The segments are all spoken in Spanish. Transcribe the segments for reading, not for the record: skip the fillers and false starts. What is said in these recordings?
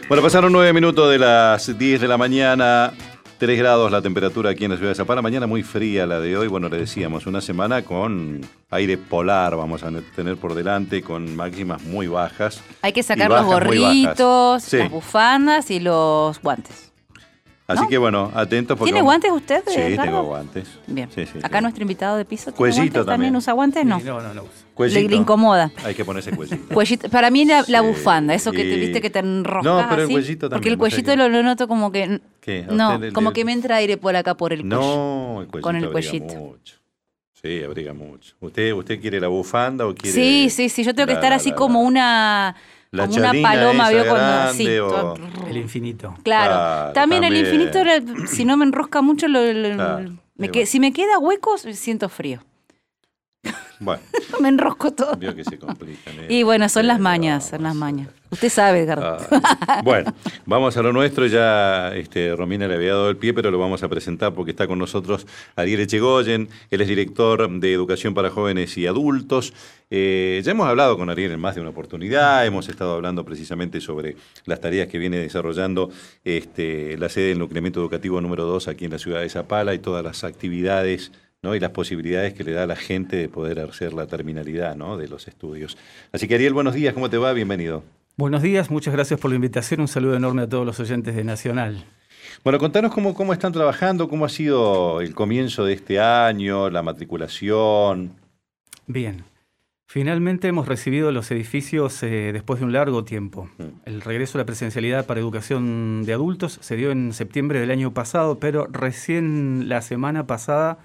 Bueno, pasaron 9 minutos de las 10 de la mañana, 3 grados la temperatura aquí en la ciudad de Zapala. Mañana muy fría la de hoy, bueno, le decíamos, una semana con aire polar vamos a tener por delante, con máximas muy bajas. Hay que sacar los gorritos, sí, las bufandas y los guantes. Así ¿no? Que bueno, atentos. ¿Tiene guantes usted? Sí, Carlos? tengo guantes. Bien. Sí, Acá nuestro invitado de piso tiene cuellito guantes, ¿también usa guantes? No. No usa. Cuellito. Le incomoda. Hay que ponerse cuellito. Cuellito. Para mí la bufanda, eso que te viste que te enroscas. No, pero así, el cuellito también. Porque el cuellito lo noto como que... ¿Qué? No, como que me entra aire por acá, por el cuello. No, el cuellito con el abriga cuellito. Mucho. Sí, abriga mucho. ¿Usted quiere la bufanda o quiere...? Sí, yo tengo que estar así como una... La como una paloma, ¿vio? Cuando sí, el infinito. Claro. También el infinito, si no me enrosca mucho, si me queda hueco, siento frío. Bueno. Me enrosco todo. Vio que se complican. Y bueno, son las mañas, Usted sabe, Edgardo. Bueno, vamos a lo nuestro. Ya Romina le había dado el pie, pero lo vamos a presentar porque está con nosotros Ariel Echegoyen. Él es director de Educación para Jóvenes y Adultos. Ya hemos hablado con Ariel en más de una oportunidad. Hemos estado hablando precisamente sobre las tareas que viene desarrollando la sede del Nucleamiento Educativo número 2 aquí en la ciudad de Zapala y todas las actividades, ¿no? Y las posibilidades que le da a la gente de poder hacer la terminalidad, ¿no? De los estudios. Así que Ariel, buenos días, ¿cómo te va? Bienvenido. Buenos días, muchas gracias por la invitación, un saludo enorme a todos los oyentes de Nacional. Bueno, contanos cómo están trabajando, cómo ha sido el comienzo de este año, la matriculación. Bien, finalmente hemos recibido los edificios después de un largo tiempo. El regreso a la presencialidad para educación de adultos se dio en septiembre del año pasado, pero recién la semana pasada...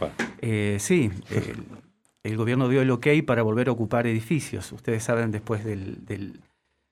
el gobierno dio el ok para volver a ocupar edificios. Ustedes saben, después del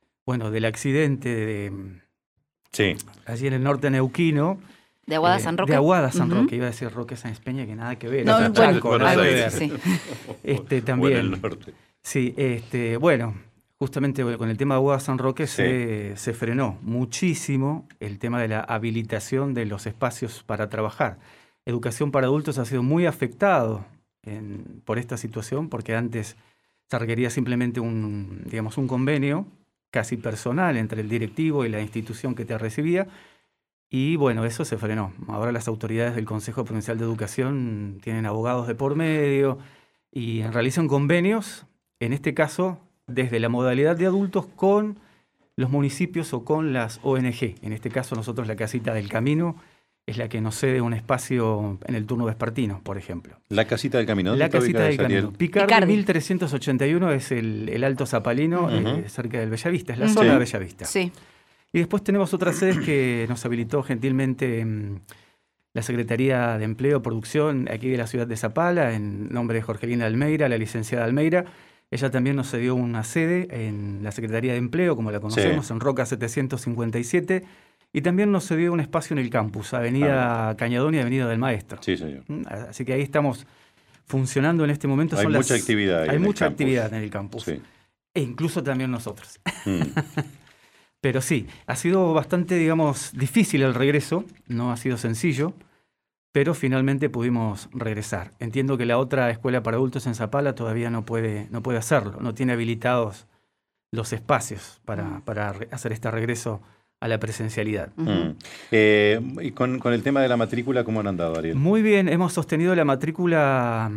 accidente allí en el norte neuquino. ¿De Aguada San Roque? De Aguada San Roque, iba a decir Roque Sáenz Peña, que nada que ver. No, nada que ver. Sí. También. El norte. Sí, justamente con el tema de Aguada San Roque se frenó muchísimo el tema de la habilitación de los espacios para trabajar. Educación para adultos ha sido muy afectado por esta situación, porque antes se requería simplemente un convenio casi personal entre el directivo y la institución que te recibía, y bueno, eso se frenó. Ahora las autoridades del Consejo Provincial de Educación tienen abogados de por medio y realizan convenios, en este caso desde la modalidad de adultos con los municipios o con las ONG. En este caso nosotros la Casita del Camino es la que nos cede un espacio en el turno vespertino, por ejemplo. ¿La Casita del Camino? La Casita del Camino. Picardi 1381 es el Alto Zapalino, cerca del Bellavista, es la zona de Bellavista. Sí. Y después tenemos otras sedes que nos habilitó gentilmente la Secretaría de Empleo y Producción aquí de la ciudad de Zapala, en nombre de Jorgelina Almeida, la licenciada Almeida. Ella también nos cedió una sede en la Secretaría de Empleo, como la conocemos, en Roca 757, y también nos cedió un espacio en el campus, Avenida Cañadón y Avenida del Maestro. Sí, señor. Así que ahí estamos funcionando en este momento. Hay mucha actividad. Hay mucha actividad en el campus. Sí. E incluso también nosotros. Pero sí, ha sido bastante, difícil el regreso, no ha sido sencillo, pero finalmente pudimos regresar. Entiendo que la otra escuela para adultos en Zapala todavía no puede hacerlo, no tiene habilitados los espacios para hacer este regreso a la presencialidad. Y con el tema de la matrícula, ¿cómo han andado, Ariel? Muy bien, hemos sostenido la matrícula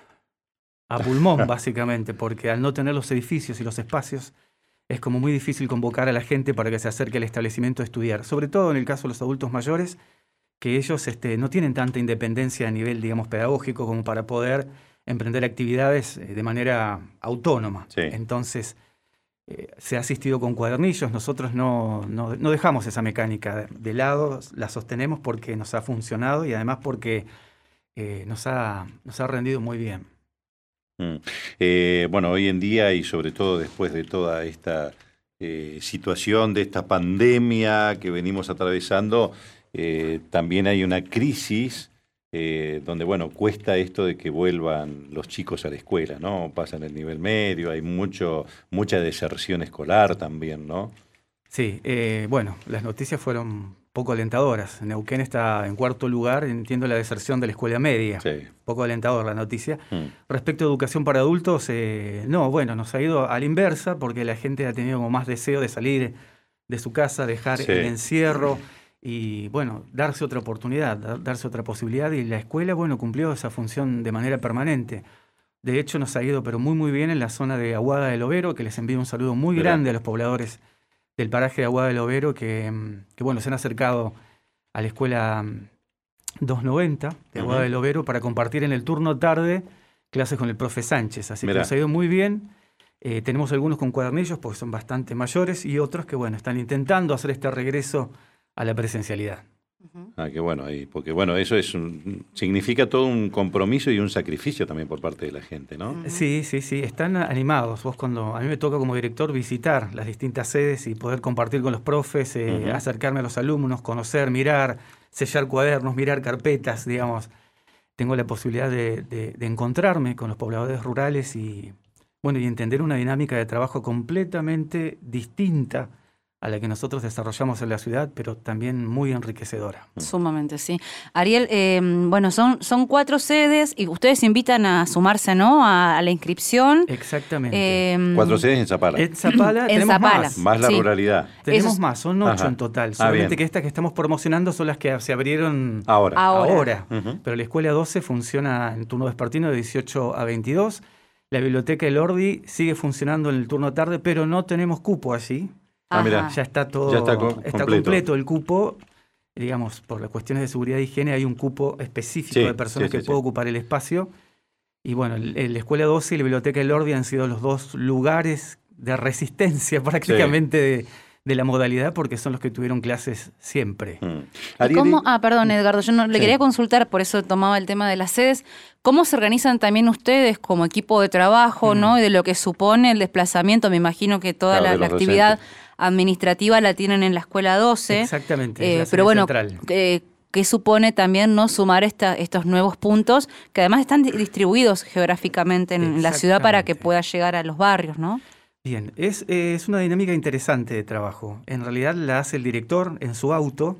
a pulmón, básicamente, porque al no tener los edificios y los espacios, es como muy difícil convocar a la gente para que se acerque al establecimiento a estudiar. Sobre todo en el caso de los adultos mayores, que ellos no tienen tanta independencia a nivel, pedagógico como para poder emprender actividades de manera autónoma. Sí. Entonces, se ha asistido con cuadernillos. Nosotros no dejamos esa mecánica de lado, la sostenemos porque nos ha funcionado y además porque nos ha rendido muy bien. Bueno, hoy en día y sobre todo después de toda esta situación, de esta pandemia que venimos atravesando, también hay una crisis donde, cuesta esto de que vuelvan los chicos a la escuela, ¿no? Pasan el nivel medio, hay mucha deserción escolar también, ¿no? Sí, las noticias fueron poco alentadoras. Neuquén está en cuarto lugar, entiendo la deserción de la escuela media. Sí. Poco alentador la noticia. Respecto a educación para adultos, nos ha ido a la inversa porque la gente ha tenido como más deseo de salir de su casa, dejar el encierro y, bueno, darse otra oportunidad, darse otra posibilidad. Y la escuela, bueno, cumplió esa función de manera permanente. De hecho, nos ha ido pero muy, muy bien en la zona de Aguada del Overo, que les envío un saludo muy grande a los pobladores del paraje de Aguada del Overo, que bueno, se han acercado a la escuela 290 de Aguada del Overo para compartir en el turno tarde clases con el profe Sánchez. Así que nos ha ido muy bien. Tenemos algunos con cuadernillos porque son bastante mayores y otros que, bueno, están intentando hacer este regreso a la presencialidad. Qué bueno, porque bueno, eso significa todo un compromiso y un sacrificio también por parte de la gente, ¿no? Sí, están animados. A mí me toca como director visitar las distintas sedes y poder compartir con los profes, acercarme a los alumnos, conocer, mirar, sellar cuadernos, mirar carpetas, digamos. Tengo la posibilidad de encontrarme con los pobladores rurales y entender una dinámica de trabajo completamente distinta a la que nosotros desarrollamos en la ciudad, pero también muy enriquecedora. Sumamente, sí. Ariel, bueno, son 4 sedes y ustedes invitan a sumarse, ¿no?, a la inscripción. Exactamente. 4 sedes en Zapala. En Zapala tenemos más. Más la ruralidad. Tenemos más, son 8 en total. Solamente que estas que estamos promocionando son las que se abrieron ahora. Pero la escuela 12 funciona en turno vespertino de 18 a 22. La biblioteca El Ordi sigue funcionando en el turno tarde, pero no tenemos cupo allí. Mira, ya está todo, está completo el cupo, digamos, por las cuestiones de seguridad y higiene hay un cupo específico de personas que puede ocupar el espacio. Y bueno, la Escuela 12 y la Biblioteca del Ordi han sido los 2 lugares de resistencia prácticamente de la modalidad porque son los que tuvieron clases siempre. ¿Cómo? Perdón, Edgardo, yo le quería consultar, por eso tomaba el tema de las sedes. ¿Cómo se organizan también ustedes como equipo de trabajo, ¿no? Y de lo que supone el desplazamiento? Me imagino que toda la actividad administrativa la tienen en la Escuela 12. Exactamente. Pero bueno, ¿qué supone también no sumar estos nuevos puntos que además están distribuidos geográficamente en la ciudad para que pueda llegar a los barrios, ¿no? Bien, es una dinámica interesante de trabajo. En realidad la hace el director en su auto.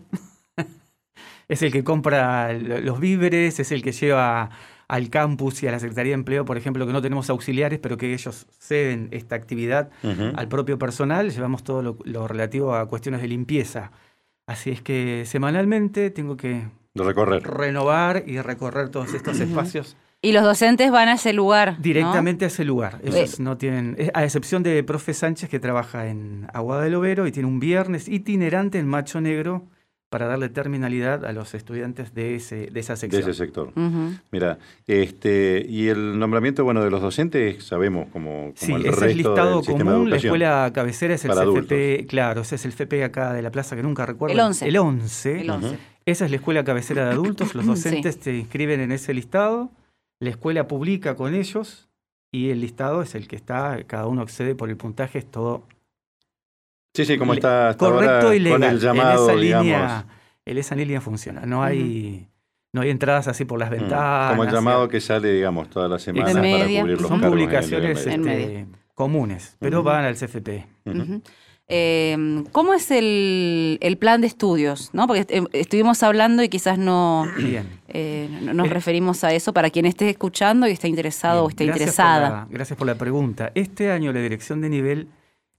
Es el que compra los víveres, es el que lleva al campus y a la Secretaría de Empleo, por ejemplo, que no tenemos auxiliares, pero que ellos ceden esta actividad al propio personal. Llevamos todo lo relativo a cuestiones de limpieza. Así es que semanalmente tengo que renovar y recorrer todos estos espacios. Y los docentes van a ese lugar, directamente a ese lugar. Ellos no tienen, a excepción de profe Sánchez, que trabaja en Aguada del Overo y tiene un viernes itinerante en Macho Negro para darle terminalidad a los estudiantes de esa sección. De ese sector. Mira, y el nombramiento, bueno, de los docentes, sabemos como el resto es listado del sistema común. de La escuela cabecera es el CFP, adultos. Claro, ese es el FP acá de la plaza que nunca recuerdo. El 11. El 11. Esa es la escuela cabecera de adultos. Los docentes se inscriben en ese listado. La escuela publica con ellos y el listado es el que está, cada uno accede por el puntaje, es todo como está hasta correcto ahora, y legal. Con el llamado, en esa línea funciona. No hay entradas así por las ventanas. Como el llamado que sale, digamos, todas las semanas para cubrir los Son cargos publicaciones comunes, pero van al CFP. ¿Cómo es el plan de estudios? ¿No? Porque estuvimos hablando y quizás no nos referimos a eso para quien esté escuchando y esté interesado o esté interesada. Gracias por la pregunta. Este año la Dirección de Nivel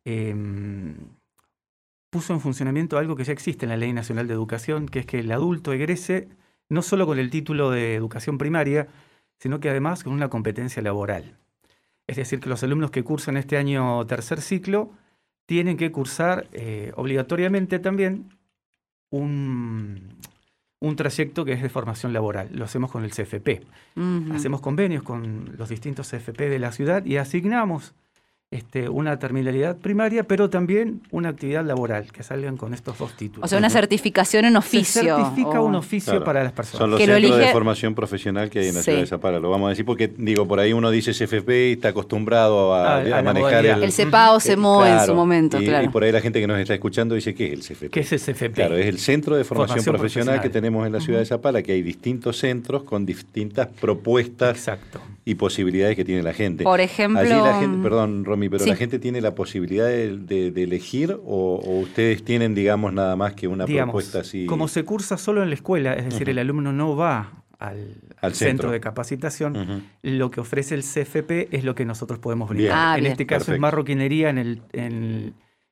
puso en funcionamiento algo que ya existe en la Ley Nacional de Educación, que es que el adulto egrese no solo con el título de educación primaria, sino que además con una competencia laboral. Es decir, que los alumnos que cursan este año tercer ciclo tienen que cursar obligatoriamente también un trayecto que es de formación laboral. Lo hacemos con el CFP. Hacemos convenios con los distintos CFP de la ciudad y asignamos una terminalidad primaria, pero también una actividad laboral, que salgan con estos 2 títulos. O sea, una certificación en oficio. Se certifica un oficio para las personas. Son los centros de formación profesional que hay en la ciudad de Zapala. Lo vamos a decir porque, por ahí uno dice CFP y está acostumbrado a manejar el CEPAO, CEMOE en su momento, y por ahí la gente que nos está escuchando dice, ¿qué es el CFP? ¿Qué es el CFP? Claro, es el Centro de Formación Profesional que tenemos en la ciudad de Zapala, que hay distintos centros con distintas propuestas y posibilidades que tiene la gente. Por ejemplo... Allí la gente, perdón, Romy, pero la gente tiene la posibilidad de elegir o ustedes tienen, digamos, nada más que una propuesta así. Como se cursa solo en la escuela, es decir, el alumno no va al centro de capacitación, lo que ofrece el CFP es lo que nosotros podemos brindar. En este caso es marroquinería en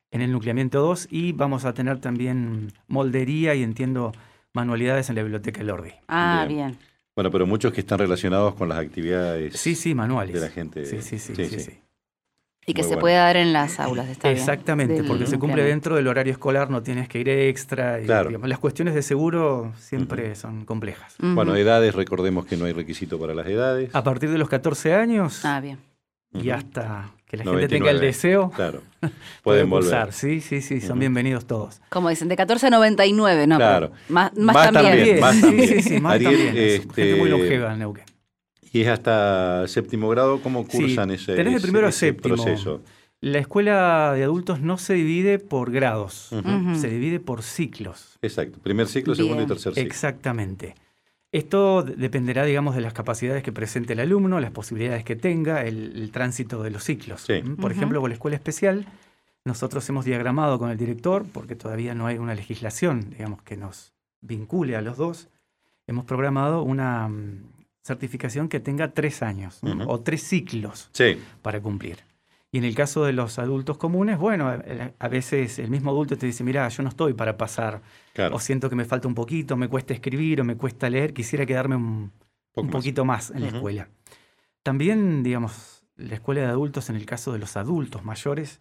en el nucleamiento 2 y vamos a tener también moldería y entiendo manualidades en la biblioteca Lordi. Ah, bien. Bueno, pero muchos que están relacionados con las actividades manuales. De la gente. Sí. Y que se puede dar en las aulas, está bien. Exactamente, porque se cumple dentro del horario escolar, no tienes que ir extra. Y, claro. Digamos, las cuestiones de seguro siempre son complejas. Bueno, edades, recordemos que no hay requisito para las edades. A partir de los 14 años bien. Y hasta que la 99. gente tenga el deseo, claro. Pueden volver. Sí, son bienvenidos todos. Como dicen, de 14 a 99, ¿no? Claro. Más también. Más también. Sí, más Ariel, también. Gente muy longeva en Neuquén. ¿Y es hasta séptimo grado? ¿Cómo cursan tenés de primero a séptimo proceso? La escuela de adultos no se divide por grados, se divide por ciclos. Exacto, primer ciclo, segundo y tercer ciclo. Exactamente. Esto dependerá, digamos, de las capacidades que presente el alumno, las posibilidades que tenga, el tránsito de los ciclos. Sí. Por ejemplo, con la escuela especial, nosotros hemos diagramado con el director, porque todavía no hay una legislación, digamos, que nos vincule a los dos, hemos programado una certificación que tenga 3 años o 3 ciclos para cumplir. Y en el caso de los adultos comunes, bueno, a veces el mismo adulto te dice, mirá, yo no estoy para pasar, o siento que me falta un poquito, me cuesta escribir o me cuesta leer, quisiera quedarme un poquito más en la escuela. También, digamos, la escuela de adultos, en el caso de los adultos mayores,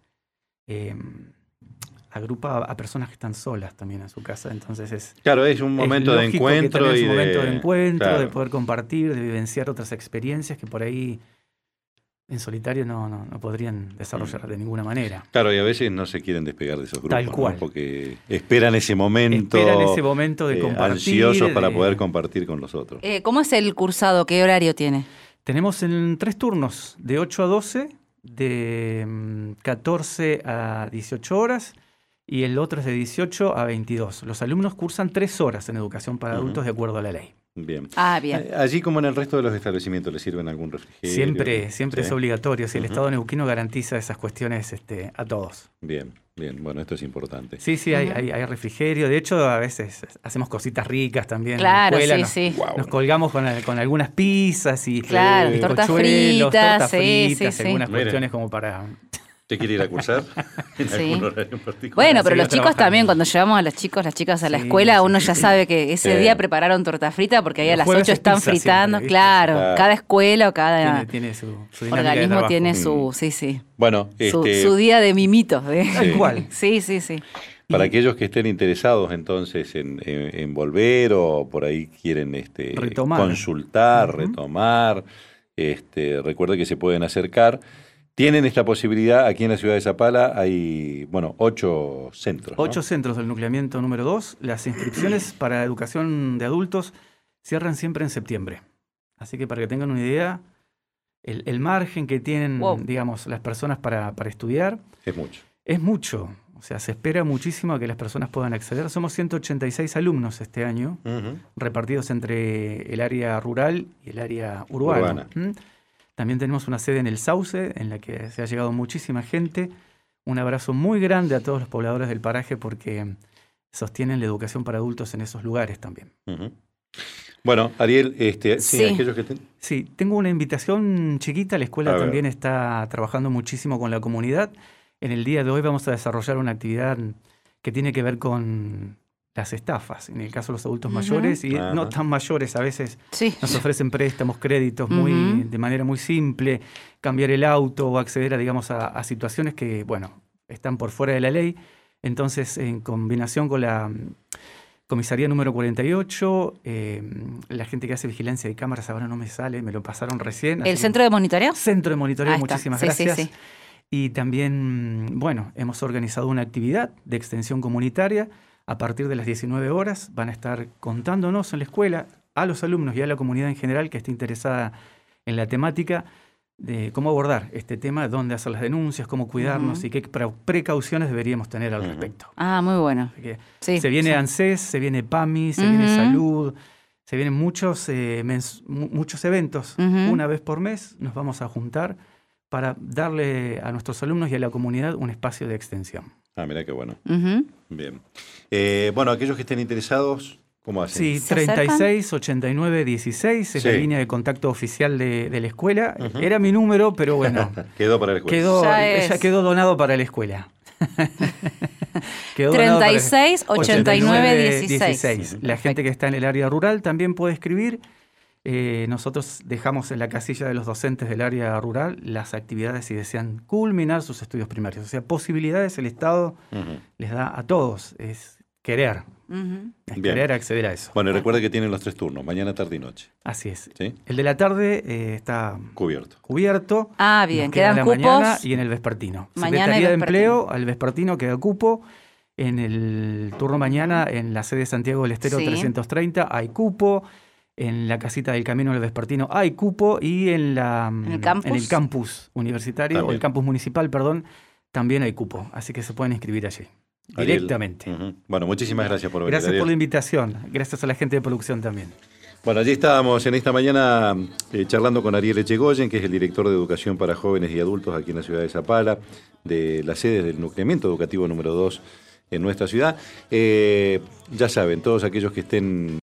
agrupa a personas que están solas también en su casa, entonces es... Claro, es un momento de encuentro. Es un momento de encuentro, de poder compartir, de vivenciar otras experiencias que por ahí... en solitario no podrían desarrollar de ninguna manera. Claro, y a veces no se quieren despegar de esos grupos. Tal cual. ¿No? Porque esperan ese momento de compartir. Ansiosos para poder compartir con los otros. ¿Cómo es el cursado? ¿Qué horario tiene? Tenemos en 3 turnos, de 8 a 12, de 14 a 18 horas, y el otro es de 18 a 22. Los alumnos cursan 3 horas en educación para adultos de acuerdo a la ley. Bien. Bien. Allí, como en el resto de los establecimientos, ¿le sirven algún refrigerio? Siempre es obligatorio. Si el Estado neuquino garantiza esas cuestiones a todos. Bien. Bueno, esto es importante. Sí, hay refrigerio. De hecho, a veces hacemos cositas ricas también. Claro, en la escuela. Nos colgamos con algunas pizzas y tortas fritas, algunas cuestiones como para... ¿Te quiere ir a cursar? ¿En algún horario en particular? Bueno, pero los chicos también, cuando llevamos a los chicos, las chicas a la escuela, uno ya sabe que ese día prepararon torta frita porque ahí a las 8 están fritando. Siempre, claro, cada escuela o cada tiene su organismo tiene su, bueno, su día de mimitos. Tal cual. Sí. Para aquellos que estén interesados entonces en volver o por ahí quieren consultar, retomar, recuerde que se pueden acercar. Tienen esta posibilidad aquí en la ciudad de Zapala, hay 8 centros. 8 centros del nucleamiento número 2. Las inscripciones para educación de adultos cierran siempre en septiembre. Así que para que tengan una idea, el margen que tienen, digamos, las personas para estudiar es mucho. Es mucho. O sea, se espera muchísimo a que las personas puedan acceder. Somos 186 alumnos este año, repartidos entre el área rural y el área urbana. También tenemos una sede en el Sauce, en la que se ha llegado muchísima gente. Un abrazo muy grande a todos los pobladores del paraje porque sostienen la educación para adultos en esos lugares también. Bueno, Ariel, aquellos que Sí, tengo una invitación chiquita. La escuela también está trabajando muchísimo con la comunidad. En el día de hoy vamos a desarrollar una actividad que tiene que ver con las estafas, en el caso de los adultos mayores y no tan mayores, a veces nos ofrecen préstamos, créditos de manera muy simple, cambiar el auto o acceder a situaciones que, están por fuera de la ley. Entonces, en combinación con la comisaría número 48, la gente que hace vigilancia de cámaras, ahora no me sale, me lo pasaron recién. ¿El centro de monitoreo? Centro de monitoreo, muchísimas gracias. Sí. Y también, hemos organizado una actividad de extensión comunitaria. A partir de las 19 horas van a estar contándonos en la escuela, a los alumnos y a la comunidad en general que esté interesada en la temática, de cómo abordar este tema, dónde hacer las denuncias, cómo cuidarnos y qué precauciones deberíos tener al respecto. Muy bueno. Se viene ANSES, se viene PAMI, se viene Salud, se vienen muchos eventos. Una vez por mes nos vamos a juntar para darle a nuestros alumnos y a la comunidad un espacio de extensión. Mirá qué bueno. Bien. Aquellos que estén interesados, ¿cómo hacen? Sí, 36 89 16 es la línea de contacto oficial de la escuela. Era mi número, pero bueno. Quedó para la escuela. Ya quedó donado para la escuela. 36 89 16. La gente que está en el área rural también puede escribir. Nosotros dejamos en la casilla de los docentes del área rural las actividades si desean culminar sus estudios primarios. O sea, posibilidades el Estado les da a todos. Es querer. Es querer acceder a eso. Bueno, y recuerda que tienen los 3 turnos, mañana, tarde y noche. Así es. ¿Sí? El de la tarde está cubierto. Ah, bien, quedan en la cupos. mañana y en el vespertino. Mañana Secretaría y de Empleo, al vespertino queda cupo. En el turno mañana, en la sede de Santiago del Estero 330, hay cupo. En la casita del Camino del Vespertino hay cupo. Y en el campus universitario, también. O el campus municipal, perdón, también hay cupo. Así que se pueden inscribir allí. Directamente. Bueno, muchísimas gracias por venir. Gracias por la invitación. Gracias a la gente de producción también. Bueno, allí estábamos en esta mañana charlando con Ariel Echegoyen, que es el director de Educación para Jóvenes y Adultos aquí en la ciudad de Zapala, de la sede del Nucleamiento Educativo número 2 en nuestra ciudad. Ya saben, todos aquellos que estén